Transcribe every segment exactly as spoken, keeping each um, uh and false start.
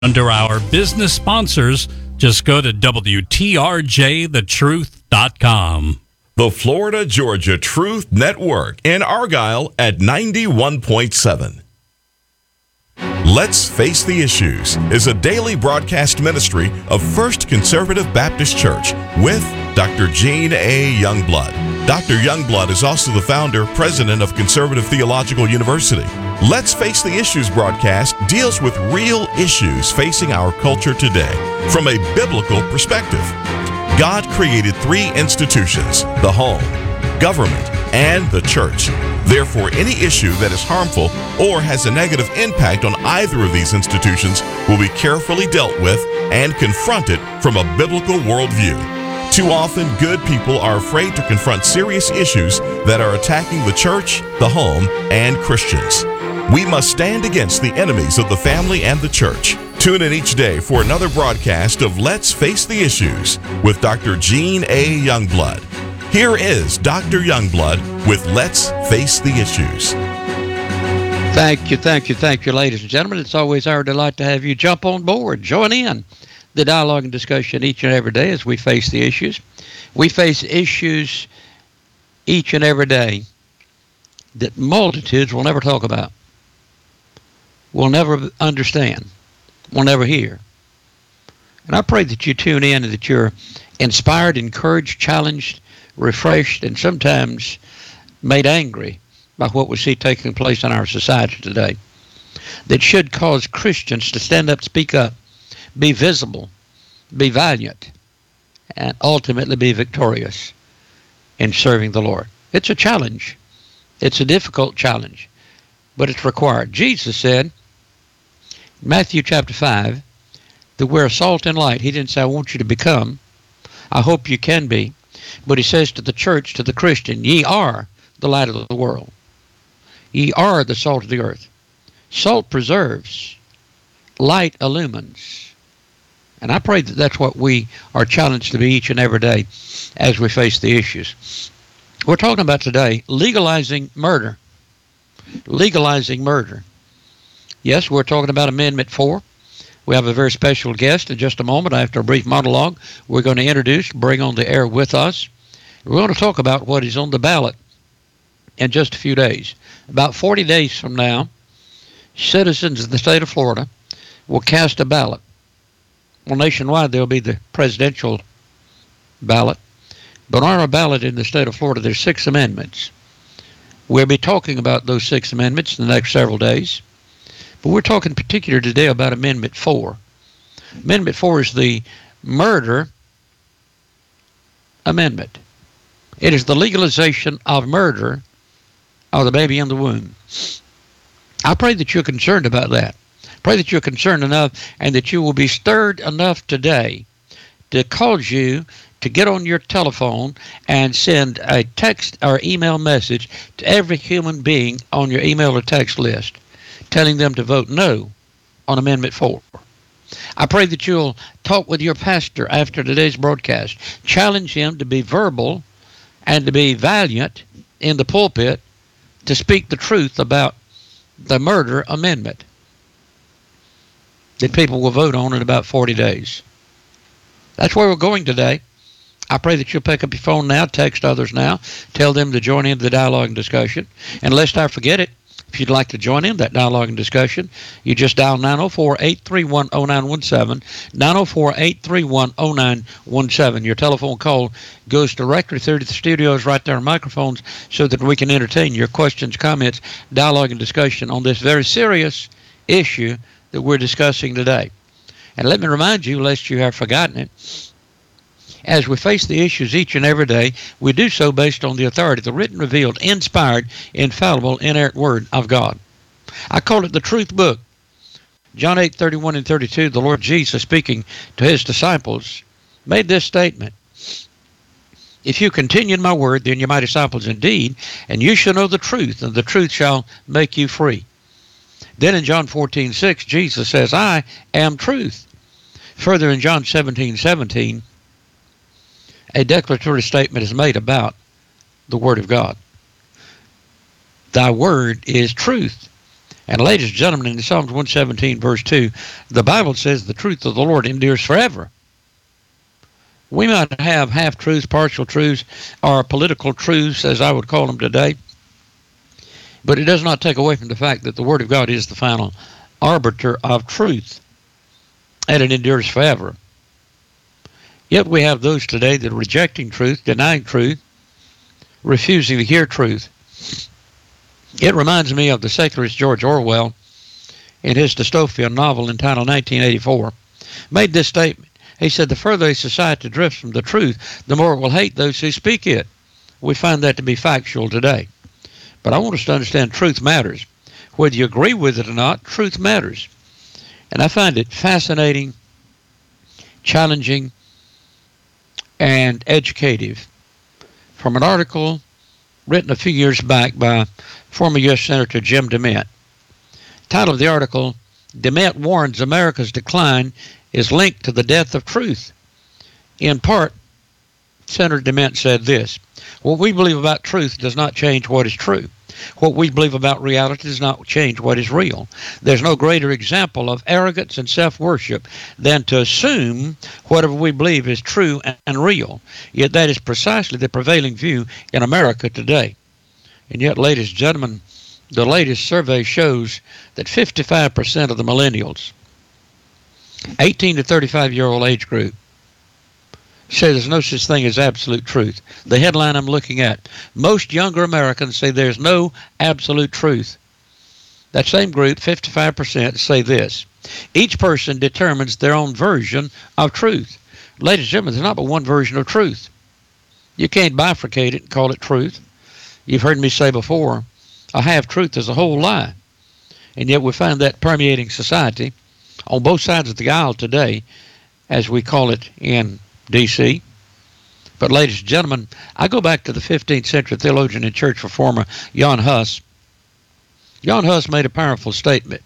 Under our business sponsors, just go to W T R J the truth dot com. The Florida Georgia Truth Network in Argyle at ninety-one point seven. Let's Face the Issues is a daily broadcast ministry of First Conservative Baptist Church with Doctor Gene A. Youngblood. Doctor Youngblood is also the founder, president of Conservative Theological University. Let's Face the Issues broadcast deals with real issues facing our culture today from a biblical perspective. God created three institutions: the home, government, and the church. Therefore, any issue that is harmful or has a negative impact on either of these institutions will be carefully dealt with and confronted from a biblical worldview. Too often, good people are afraid to confront serious issues that are attacking the church, the home, and Christians. We must stand against the enemies of the family and the church. Tune in each day for another broadcast of Let's Face the Issues with Doctor Gene A. Youngblood. Here is Doctor Youngblood with Let's Face the Issues. Thank you, thank you, thank you, ladies and gentlemen. It's always our delight to have you jump on board, join in the dialogue and discussion each and every day as we face the issues. We face issues each and every day that multitudes will never talk about, will never understand, will never hear. And I pray that you tune in and that you're inspired, encouraged, challenged, refreshed, and sometimes made angry by what we see taking place in our society today, that should cause Christians to stand up, speak up, be visible, be valiant, and ultimately be victorious in serving the Lord. It's a challenge. It's a difficult challenge, but it's required. Jesus said in Matthew chapter five that we're salt and light. He didn't say, I want you to become. I hope you can be. But he says to the church, to the Christian, ye are the light of the world. Ye are the salt of the earth. Salt preserves. Light illumines. And I pray that that's what we are challenged to be each and every day as we face the issues. We're talking about today legalizing murder. Legalizing murder. Yes, we're talking about Amendment four. We have a very special guest in just a moment. After a brief monologue, we're going to introduce, bring on the air with us. We're going to talk about what is on the ballot in just a few days. About forty days from now, citizens of the state of Florida will cast a ballot. Well, nationwide, there'll be the presidential ballot. But on our ballot in the state of Florida, there's six amendments. We'll be talking about those six amendments in the next several days. But we're talking particular today about Amendment four. Amendment four is the murder amendment. It is the legalization of murder of the baby in the womb. I pray that you're concerned about that. Pray that you're concerned enough and that you will be stirred enough today to cause you to get on your telephone and send a text or email message to every human being on your email or text list, telling them to vote no on Amendment four. I pray that you'll talk with your pastor after today's broadcast. Challenge him to be verbal and to be valiant in the pulpit to speak the truth about the murder amendment that people will vote on in about forty days. That's where we're going today. I pray that you'll pick up your phone now, text others now, tell them to join in the dialogue and discussion. And lest I forget it, if you'd like to join in that dialogue and discussion, you just dial nine oh four, eight three one, oh nine one seven, nine oh four, eight three one, oh nine one seven. Your telephone call goes directly through to the studios right there on microphones so that we can entertain your questions, comments, dialogue, and discussion on this very serious issue that we're discussing today. And let me remind you, lest you have forgotten it, as we face the issues each and every day, we do so based on the authority, the written, revealed, inspired, infallible, inerrant Word of God. I call it the Truth Book. John eight, thirty-one and thirty-two, the Lord Jesus, speaking to his disciples, made this statement. If you continue in my word, then you're my disciples indeed, and you shall know the truth, and the truth shall make you free. Then in John fourteen, six, Jesus says, I am truth. Further in John seventeen, seventeen, a declaratory statement is made about the Word of God. Thy word is truth. And ladies and gentlemen, in Psalms one seventeen, verse two, the Bible says the truth of the Lord endures forever. We might have half-truths, partial truths, or political truths, as I would call them today, but it does not take away from the fact that the Word of God is the final arbiter of truth, and it endures forever. Yet we have those today that are rejecting truth, denying truth, refusing to hear truth. It reminds me of the secularist George Orwell in his dystopian novel entitled nineteen eighty-four, made this statement. He said, the further a society drifts from the truth, the more it will hate those who speak it. We find that to be factual today. But I want us to understand truth matters. Whether you agree with it or not, truth matters. And I find it fascinating, challenging, and educative from an article written a few years back by former U S Senator Jim DeMint. Title of the article, DeMint warns America's decline is linked to the death of truth. In part, Senator DeMint said this, what we believe about truth does not change what is true. What we believe about reality does not change what is real. There's no greater example of arrogance and self-worship than to assume whatever we believe is true and real. Yet that is precisely the prevailing view in America today. And yet, ladies and gentlemen, the latest survey shows that fifty-five percent of the millennials, eighteen to thirty-five year old age group, say there's no such thing as absolute truth. The headline I'm looking at, most younger Americans say there's no absolute truth. That same group, fifty-five percent, say this. Each person determines their own version of truth. Ladies and gentlemen, there's not but one version of truth. You can't bifurcate it and call it truth. You've heard me say before, a half-truth is a whole lie. And yet we find that permeating society on both sides of the aisle today, as we call it in D C But ladies and gentlemen, I go back to the fifteenth century theologian and church reformer Jan Hus. Jan Hus made a powerful statement.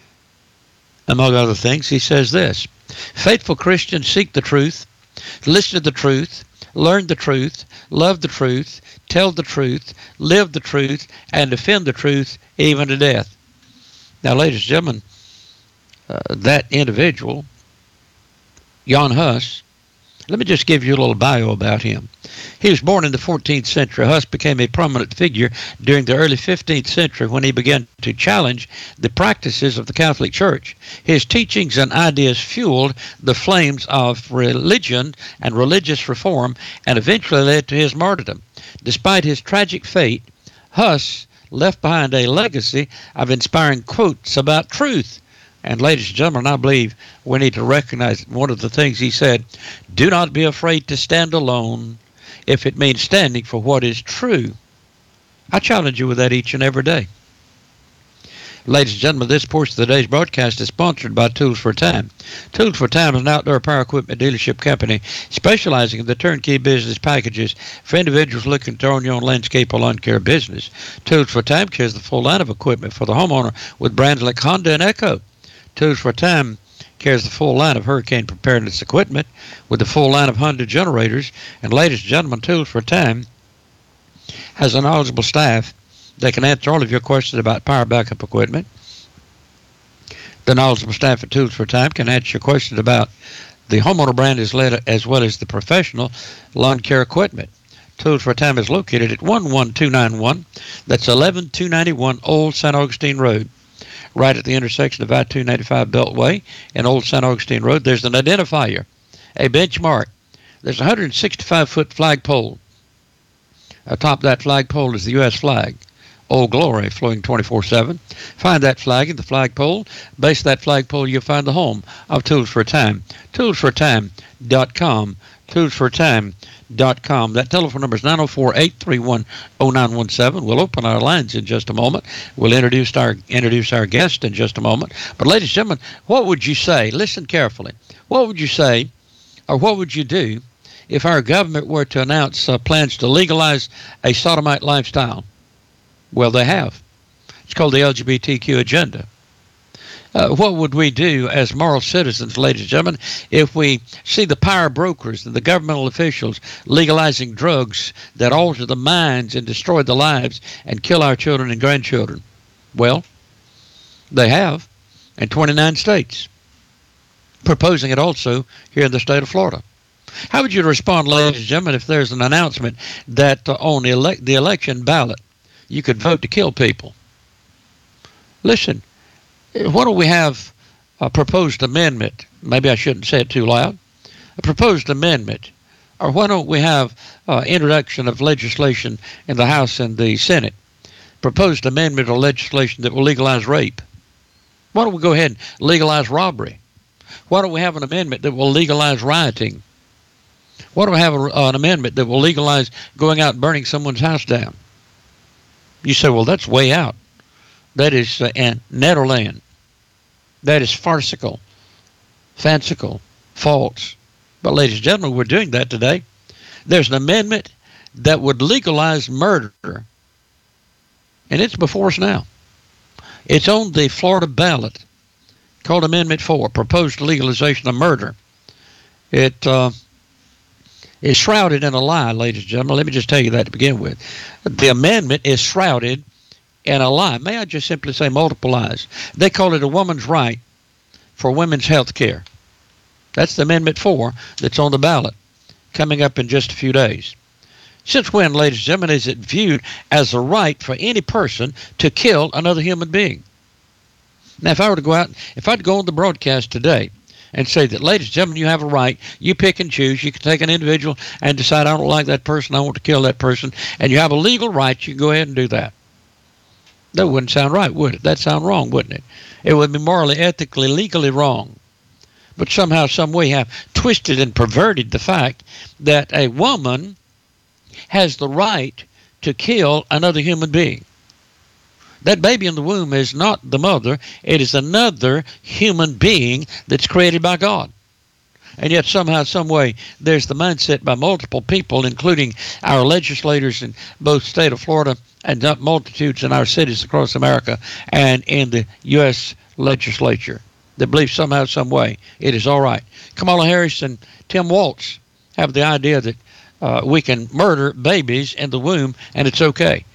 Among other things, he says this, faithful Christians seek the truth, listen to the truth, learn the truth, love the truth, tell the truth, live the truth, and defend the truth even to death. Now, ladies and gentlemen, uh, that individual, Jan Hus, let me just give you a little bio about him. He was born in the fourteenth century. Hus became a prominent figure during the early fifteenth century when he began to challenge the practices of the Catholic Church. His teachings and ideas fueled the flames of religion and religious reform and eventually led to his martyrdom. Despite his tragic fate, Hus left behind a legacy of inspiring quotes about truth. And ladies and gentlemen, I believe we need to recognize one of the things he said, do not be afraid to stand alone if it means standing for what is true. I challenge you with that each and every day. Ladies and gentlemen, this portion of today's broadcast is sponsored by Tools for Time. Tools for Time is an outdoor power equipment dealership company specializing in the turnkey business packages for individuals looking to own your own landscape or lawn care business. Tools for Time carries the full line of equipment for the homeowner with brands like Honda and Echo. Tools for Time carries the full line of hurricane preparedness equipment with the full line of Honda generators. And ladies and gentlemen, Tools for Time has a knowledgeable staff that can answer all of your questions about power backup equipment. The knowledgeable staff at Tools for Time can answer your questions about the homeowner brand as well as the professional lawn care equipment. Tools for Time is located at one one two nine one. That's eleven two ninety-one Old Saint Augustine Road. Right at the intersection of I two ninety-five Beltway and Old Saint Augustine Road, there's an identifier, a benchmark. There's a one hundred sixty-five foot flagpole. Atop that flagpole is the U S flag, Old Glory, flowing twenty-four seven. Find that flag in the flagpole. Base of that flagpole, you'll find the home of Tools for Time. tools for time dot com. tools for time dot com. That telephone number is nine oh four, eight three one, oh nine one seven. We'll open our lines in just a moment. We'll introduce our introduce our guest in just a moment. But ladies and gentlemen, what would you say? Listen carefully. What would you say, or what would you do if our government were to announce uh, plans to legalize a sodomite lifestyle? Well, they have. It's called the L G B T Q agenda. Uh, what would we do as moral citizens, ladies and gentlemen, if we see the power brokers and the governmental officials legalizing drugs that alter the minds and destroy the lives and kill our children and grandchildren? Well, They have in twenty-nine states, proposing it also here in the state of Florida. How would you respond, ladies and gentlemen, if there's an announcement that uh, on the, ele- the election ballot you could vote to kill people? Listen, why don't we have a proposed amendment? Maybe I shouldn't say it too loud. A proposed amendment. Or why don't we have uh, introduction of legislation in the House and the Senate? Proposed amendment or legislation that will legalize rape. Why don't we go ahead and legalize robbery? Why don't we have an amendment that will legalize rioting? Why don't we have a, uh, an amendment that will legalize going out and burning someone's house down? You say, well, that's way out. That is uh, in Netherland. That is farcical, fanciful, false. But, ladies and gentlemen, we're doing that today. There's an amendment that would legalize murder, and it's before us now. It's on the Florida ballot, called Amendment four, Proposed Legalization of Murder. It uh, is shrouded in a lie, ladies and gentlemen. Let me just tell you that to begin with. The amendment is shrouded in a lie. May I just simply say multiple lies? They call it a woman's right for women's health care. That's the Amendment four that's on the ballot, coming up in just a few days. Since when, ladies and gentlemen, is it viewed as a right for any person to kill another human being? Now, if I were to go out, if I'd go on the broadcast today and say that, ladies and gentlemen, you have a right, you pick and choose, you can take an individual and decide, I don't like that person, I want to kill that person, and you have a legal right, you can go ahead and do that. That wouldn't sound right, would it? That'd sound wrong, wouldn't it? It would be morally, ethically, legally wrong. But somehow, some way have twisted and perverted the fact that a woman has the right to kill another human being. That baby in the womb is not the mother. It is another human being that's created by God. And yet somehow, some way, there's the mindset by multiple people, including our legislators in both state of Florida and multitudes in our cities across America and in the U S legislature, that believe somehow, some way, it is all right. Kamala Harris and Tim Walz have the idea that uh, we can murder babies in the womb and it's okay.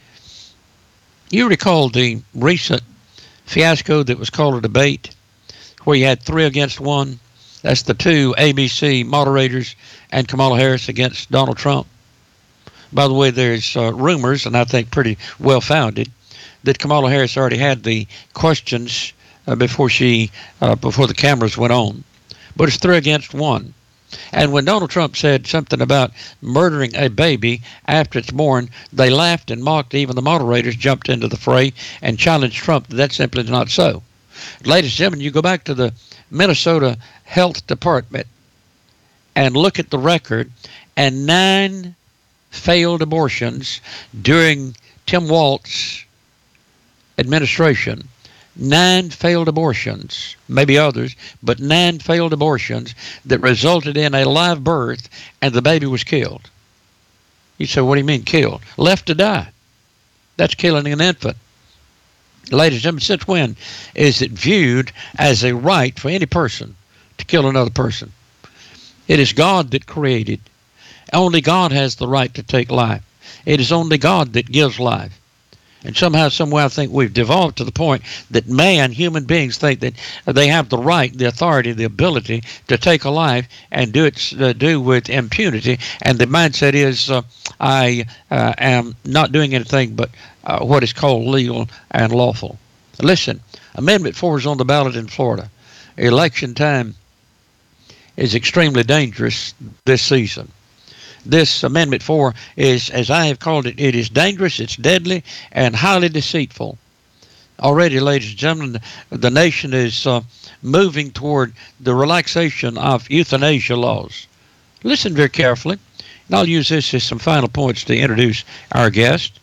You recall the recent fiasco that was called a debate, where you had three against one. That's the two A B C moderators and Kamala Harris against Donald Trump. By the way, there's uh, rumors, and I think pretty well-founded, that Kamala Harris already had the questions Uh, before she, uh, before the cameras went on. But it's three against one. And when Donald Trump said something about murdering a baby after it's born, they laughed and mocked. Even the moderators jumped into the fray and challenged Trump that that's simply not so. Ladies and gentlemen, you go back to the Minnesota Health Department and look at the record, and nine failed abortions during Tim Walz's administration. Nine failed abortions, maybe others, but nine failed abortions that resulted in a live birth, and the baby was killed. You say, what do you mean killed? Left to die. That's killing an infant. Ladies and gentlemen, since when is it viewed as a right for any person to kill another person? It is God that created. Only God has the right to take life. It is only God that gives life. And somehow, somewhere, I think we've devolved to the point that man, human beings, think that they have the right, the authority, the ability to take a life and do it uh, do with impunity. And the mindset is, uh, I uh, am not doing anything but uh, what is called legal and lawful. Listen, Amendment four is on the ballot in Florida. Election time is extremely dangerous this season. This Amendment four is, as I have called it, it is dangerous, it's deadly, and highly deceitful. Already, ladies and gentlemen, the nation is uh, moving toward the relaxation of euthanasia laws. Listen very carefully, and I'll use this as some final points to introduce our guest.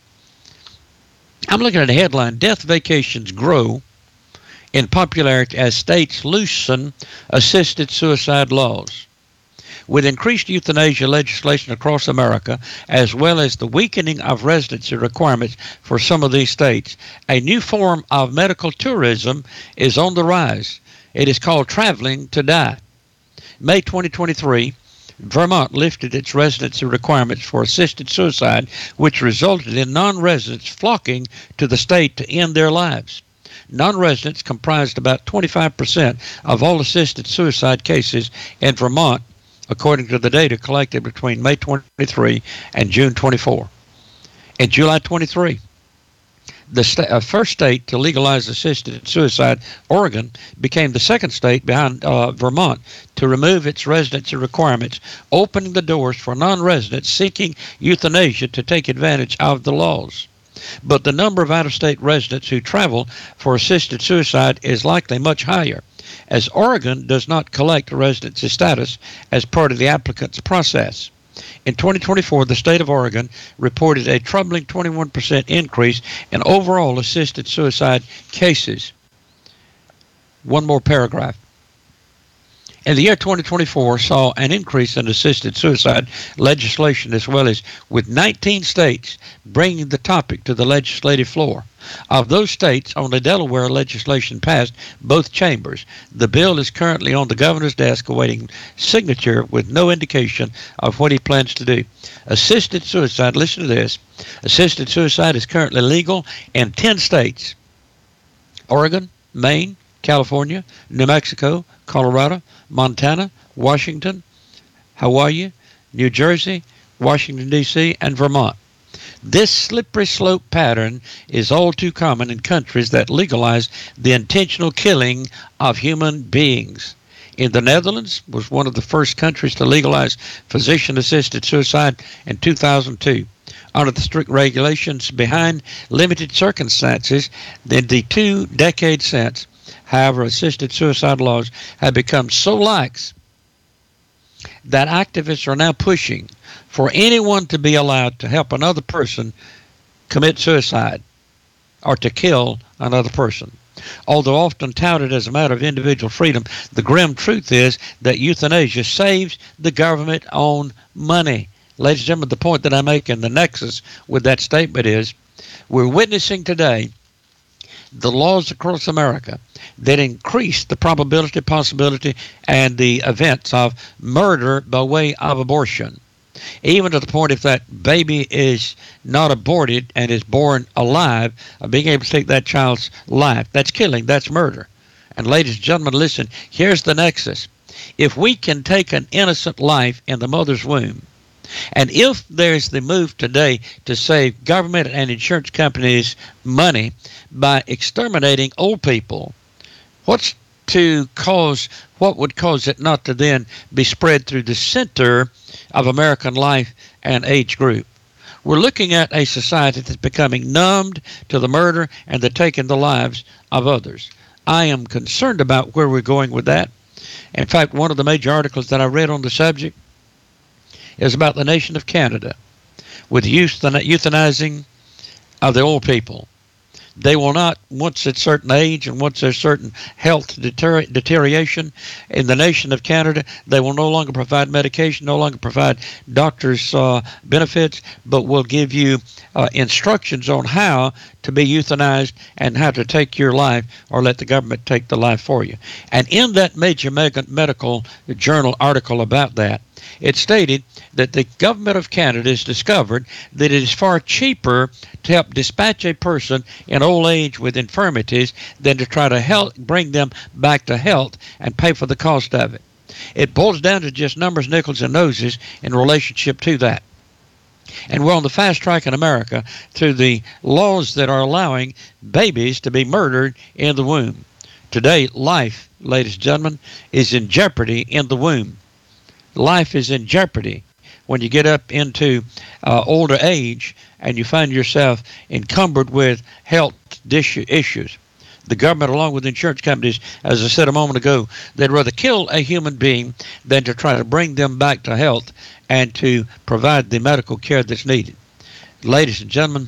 I'm looking at a headline, Death Vacations Grow in Popularity as States Loosen Assisted Suicide Laws. With increased euthanasia legislation across America, as well as the weakening of residency requirements for some of these states, a new form of medical tourism is on the rise. It is called traveling to die. May twenty twenty-three, Vermont lifted its residency requirements for assisted suicide, which resulted in non-residents flocking to the state to end their lives. non-residents comprised about twenty-five percent of all assisted suicide cases in Vermont, according to the data collected between May twenty-three and June twenty-four. In July twenty-three, the sta- uh, first state to legalize assisted suicide, Oregon, became the second state behind uh, Vermont to remove its residency requirements, opening the doors for non-residents seeking euthanasia to take advantage of the laws. But the number of out-of-state residents who travel for assisted suicide is likely much higher, as Oregon does not collect residency status as part of the applicant's process. In twenty twenty-four, the state of Oregon reported a troubling twenty-one percent increase in overall assisted suicide cases. One more paragraph. And the year twenty twenty-four saw an increase in assisted suicide legislation, as well as with nineteen states bringing the topic to the legislative floor. Of those states, only Delaware legislation passed both chambers. The bill is currently on the governor's desk awaiting signature with no indication of what he plans to do. Assisted suicide, listen to this, assisted suicide is currently legal in ten states: Oregon, Maine, California, New Mexico, Colorado, Montana, Washington, Hawaii, New Jersey, Washington, D C, and Vermont. This slippery slope pattern is all too common in countries that legalize the intentional killing of human beings. In the Netherlands was one of the first countries to legalize physician-assisted suicide in two thousand two. Under the strict regulations behind limited circumstances, in the two decades since, however, assisted suicide laws have become so lax that activists are now pushing for anyone to be allowed to help another person commit suicide or to kill another person. Although often touted as a matter of individual freedom, the grim truth is that euthanasia saves the government on money. Ladies and gentlemen, the point that I make in the nexus with that statement is we're witnessing today the laws across America that increase the probability, possibility, and the events of murder by way of abortion. Even to the point if that baby is not aborted and is born alive, of being able to take that child's life. That's killing, that's murder. And ladies and gentlemen, listen, here's the nexus. If we can take an innocent life in the mother's womb, and if there's the move today to save government and insurance companies money by exterminating old people, what's to cause, what would cause it not to then be spread through the center of American life and age group? We're looking at a society that's becoming numbed to the murder and the taking the lives of others. I am concerned about where we're going with that. In fact, one of the major articles that I read on the subject is about the nation of Canada with euthanizing of the old people. They will not, once at certain age and once there's certain health deter- deterioration in the nation of Canada, they will no longer provide medication, no longer provide doctors' uh, benefits, but will give you uh, instructions on how to be euthanized and how to take your life or let the government take the life for you. And in that major medical journal article about that, it stated that the government of Canada has discovered that it is far cheaper to help dispatch a person in old age with infirmities than to try to help bring them back to health and pay for the cost of it. It boils down to just numbers, nickels, and noses in relationship to that. And we're on the fast track in America through the laws that are allowing babies to be murdered in the womb. Today, life, ladies and gentlemen, is in jeopardy in the womb. Life is in jeopardy when you get up into uh, older age and you find yourself encumbered with health issues. The government, along with insurance companies, as I said a moment ago, they'd rather kill a human being than to try to bring them back to health and to provide the medical care that's needed. Ladies and gentlemen,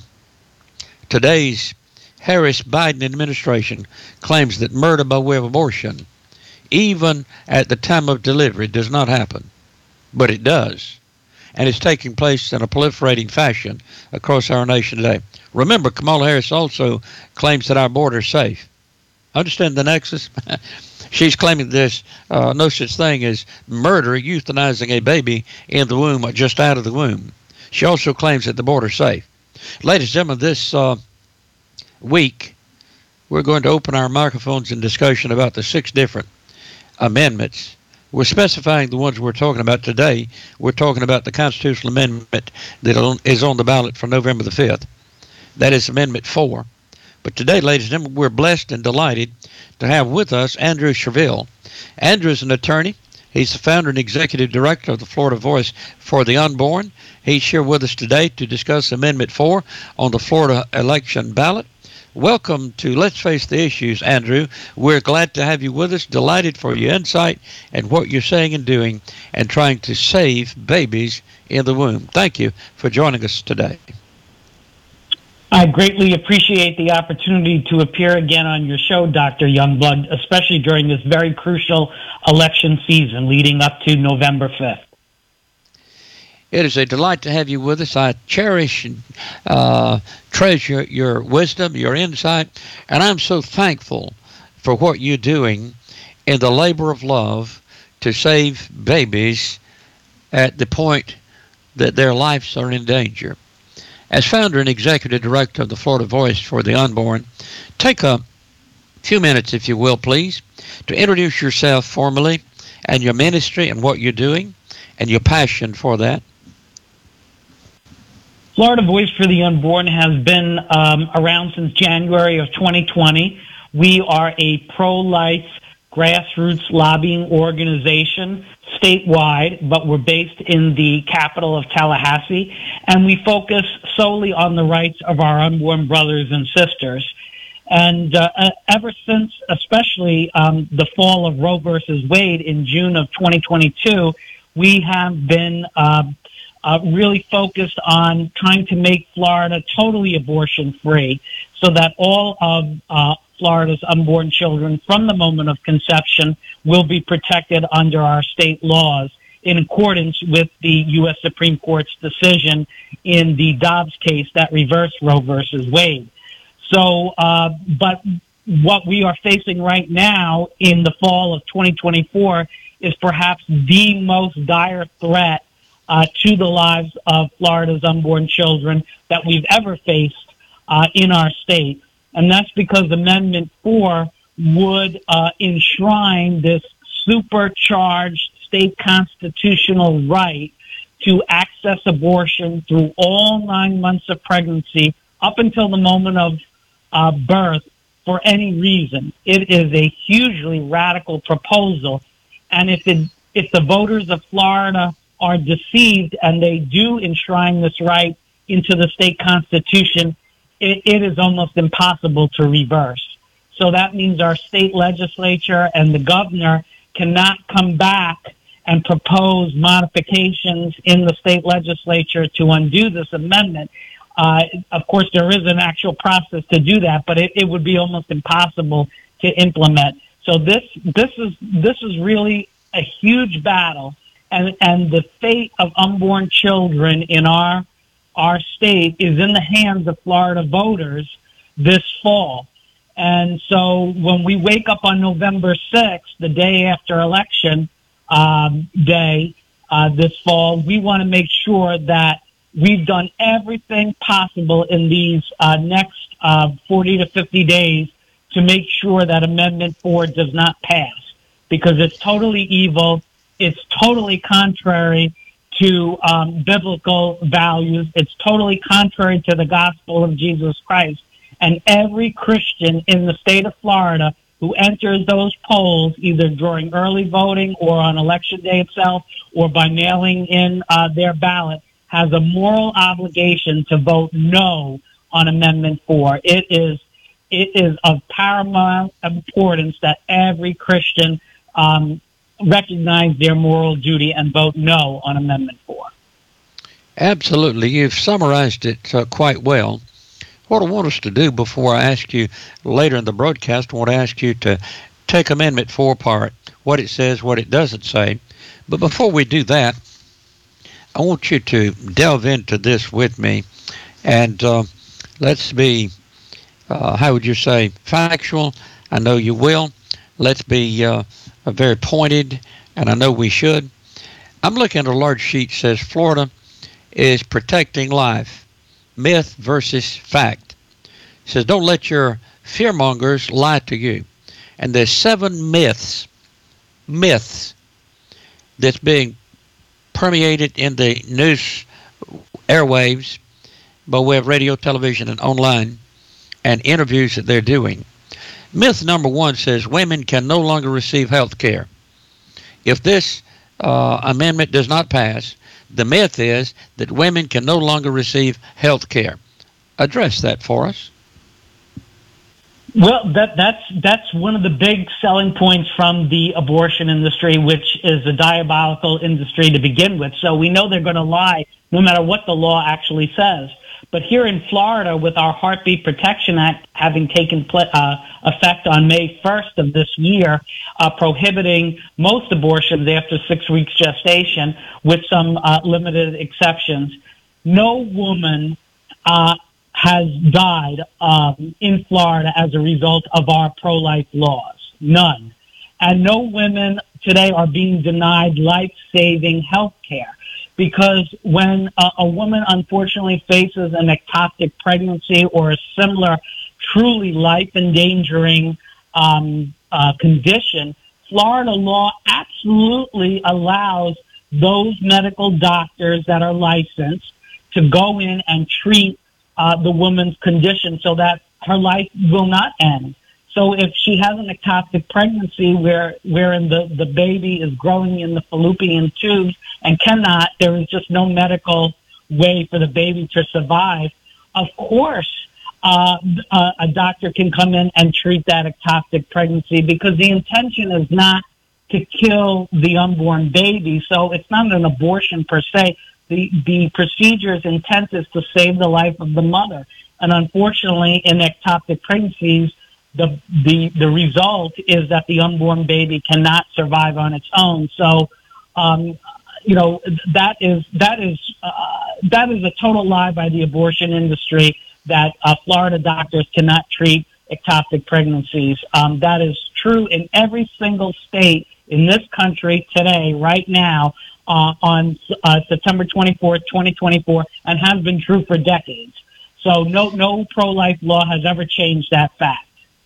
today's Harris-Biden administration claims that murder by way of abortion, even at the time of delivery, does not happen. But it does. And it's taking place in a proliferating fashion across our nation today. Remember, Kamala Harris also claims that our border is safe. Understand the nexus? She's claiming there's uh, no such thing as murder, euthanizing a baby in the womb or just out of the womb. She also claims that the border is safe. Ladies and gentlemen, this uh, week, we're going to open our microphones in discussion about the six different amendments. We're specifying the ones we're talking about today. We're talking about the constitutional amendment that is on the ballot for November the fifth. That is Amendment four. But today, ladies and gentlemen, we're blessed and delighted to have with us Andrew Shervill. Andrew is an attorney. He's the founder and executive director of the Florida Voice for the Unborn. He's here with us today to discuss Amendment four on the Florida election ballot. Welcome to Let's Face the Issues, Andrew. We're glad to have you with us, delighted for your insight and what you're saying and doing and trying to save babies in the womb. Thank you for joining us today. I greatly appreciate the opportunity to appear again on your show, Doctor Youngblood, especially during this very crucial election season leading up to November fifth. It is a delight to have you with us. I cherish and uh, treasure your wisdom, your insight, and I'm so thankful for what you're doing in the labor of love to save babies at the point that their lives are in danger. As founder and executive director of the Florida Voice for the Unborn, take a few minutes, if you will, please, to introduce yourself formally and your ministry and what you're doing and your passion for that. Florida Voice for the Unborn has been um, around since January of twenty twenty. We are a pro-life grassroots lobbying organization statewide, but we're based in the capital of Tallahassee, and we focus solely on the rights of our unborn brothers and sisters. And uh, ever since, especially um, the fall of Roe versus Wade in June of twenty twenty-two, we have been uh, uh, really focused on trying to make Florida totally abortion-free so that all of uh, Florida's unborn children from the moment of conception will be protected under our state laws in accordance with the U S Supreme Court's decision in the Dobbs case that reversed Roe versus Wade. So, uh, but what we are facing right now in the fall of twenty twenty-four is perhaps the most dire threat uh, to the lives of Florida's unborn children that we've ever faced uh, in our state. And that's because Amendment four would uh, enshrine this supercharged state constitutional right to access abortion through all nine months of pregnancy up until the moment of uh, birth for any reason. It is a hugely radical proposal. And if it, if the voters of Florida are deceived and they do enshrine this right into the state constitution, it, it is almost impossible to reverse. So that means our state legislature and the governor cannot come back and propose modifications in the state legislature to undo this amendment. Uh, of course, there is an actual process to do that, but it, it would be almost impossible to implement. So this this is this is really a huge battle, and and the fate of unborn children in our our state is in the hands of Florida voters this fall. And so when we wake up on November sixth, the day after election um, day uh, this fall, we want to make sure that we've done everything possible in these uh, next uh, forty to fifty days to make sure that Amendment four does not pass, because it's totally evil. It's totally contrary to um, biblical values. It's totally contrary to the gospel of Jesus Christ. And every Christian in the state of Florida who enters those polls, either during early voting or on election day itself or by mailing in uh, their ballot, has a moral obligation to vote no on Amendment four. It is it is of paramount importance that every Christian um, recognize their moral duty and vote no on Amendment four. Absolutely. You've summarized it uh, quite well. What I want us to do before I ask you later in the broadcast, I want to ask you to take Amendment four apart, what it says, what it doesn't say. But before we do that, I want you to delve into this with me, and uh, let's be, uh, how would you say, factual. I know you will. Let's be uh, very pointed, and I know we should. I'm looking at a large sheet that says Florida is protecting life. Myth versus fact. It says, don't let your fearmongers lie to you. And there's seven myths, myths that's being permeated in the news airwaves by way of radio, television, and online, and interviews that they're doing. Myth number one says women can no longer receive health care. If this uh, amendment does not pass, the myth is that women can no longer receive health care. Address that for us. Well, that, that's that's one of the big selling points from the abortion industry, which is a diabolical industry to begin with. So we know they're going to lie no matter what the law actually says. But here in Florida, with our Heartbeat Protection Act having taken pl- uh, effect on May first of this year, uh, prohibiting most abortions after six weeks gestation, with some uh, limited exceptions, no woman uh, has died um, in Florida as a result of our pro-life laws. None. And no women today are being denied life-saving health care. Because when a, a woman unfortunately faces an ectopic pregnancy or a similar truly life-endangering um, uh, condition, Florida law absolutely allows those medical doctors that are licensed to go in and treat uh, the woman's condition so that her life will not end. So if she has an ectopic pregnancy where wherein the, the baby is growing in the fallopian tubes and cannot, there is just no medical way for the baby to survive, of course uh, a, a doctor can come in and treat that ectopic pregnancy, because the intention is not to kill the unborn baby. So it's not an abortion per se. The, the procedure's intent is to save the life of the mother. And unfortunately, in ectopic pregnancies, The, the the result is that the unborn baby cannot survive on its own. So, um, you know, that is that is uh, that is a total lie by the abortion industry that uh, Florida doctors cannot treat ectopic pregnancies. Um, that is true in every single state in this country today, right now, uh, on uh, September twenty-fourth, twenty twenty-four, and has been true for decades. So, no no pro-life law has ever changed that fact.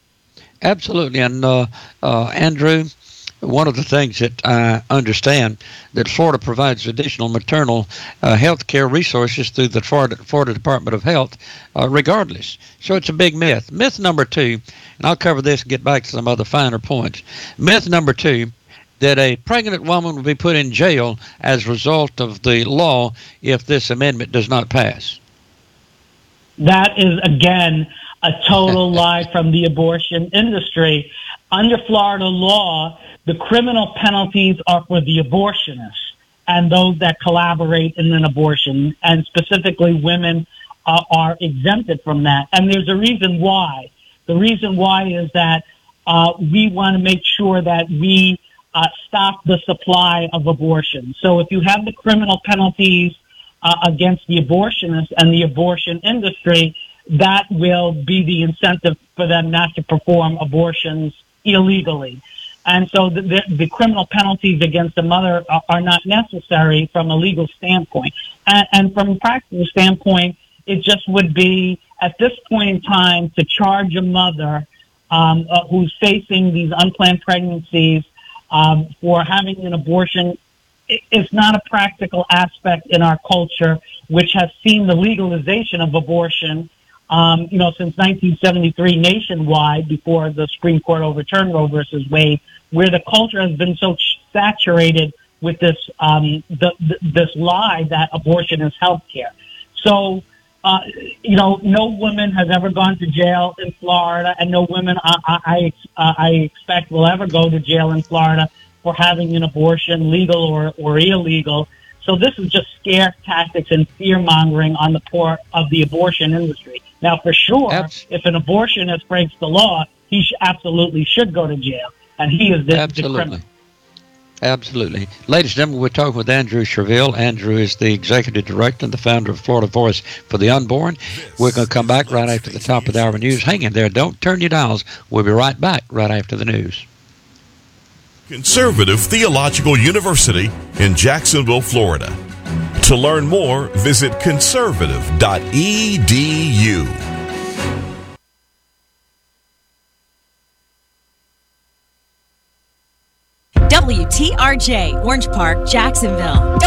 Absolutely. And uh, uh, Andrew, one of the things that I understand, that Florida provides additional maternal uh, health care resources through the Florida, Florida Department of Health, uh, regardless. So it's a big myth. Myth number two, and I'll cover this and get back to some other finer points. Myth number two, that a pregnant woman will be put in jail as a result of the law if this amendment does not pass. That is, again, a total lie from the abortion industry. Under Florida law, the criminal penalties are for the abortionists and those that collaborate in an abortion, and specifically women uh, are exempted from that. And there's a reason why. The reason why is that uh, we want to make sure that we uh, stop the supply of abortion. So if you have the criminal penalties uh, against the abortionists and the abortion industry, that will be the incentive for them not to perform abortions illegally. And so the, the, the criminal penalties against the mother are, are not necessary from a legal standpoint. And, and from a practical standpoint, it just would be, at this point in time, to charge a mother um, uh, who's facing these unplanned pregnancies um, for having an abortion. It, it's not a practical aspect in our culture, which has seen the legalization of abortion Um, you know, since nineteen seventy-three nationwide, before the Supreme Court overturned Roe versus Wade, where the culture has been so saturated with this um, the, the, this lie that abortion is health care. So, uh, you know, no woman has ever gone to jail in Florida, and no woman I, I, uh, I expect will ever go to jail in Florida for having an abortion, legal or, or illegal. So this is just scare tactics and fear-mongering on the part of the abortion industry. Now, for sure, Abs- if an abortionist breaks the law, he sh- absolutely should go to jail, and he is the, the criminal. Absolutely. Ladies and gentlemen, we're talking with Andrew Sherville. Andrew is the executive director and the founder of Florida Voice for the Unborn. We're going to come back right after the top of the hour news. Hang in there. Don't turn your dials. We'll be right back right after the news. Conservative Theological University in Jacksonville, Florida. To learn more, visit conservative dot e d u. T R J, Orange Park, Jacksonville.